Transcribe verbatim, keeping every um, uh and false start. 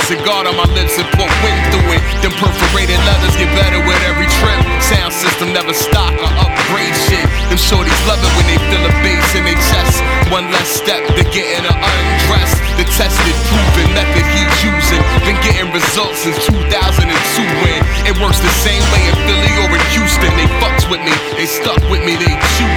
cigar on my lips and pour wind through it. Them perforated leathers get better with every trip. Sound system never stop or upgrade shit. Them shorties love it when they feel a bass in their chest. One less step to getting her undressed. The tested, proven method he's using. Been getting results since two thousand two when it works the same way in Philly or in Houston. They fucks with me, they stuck with me, they choose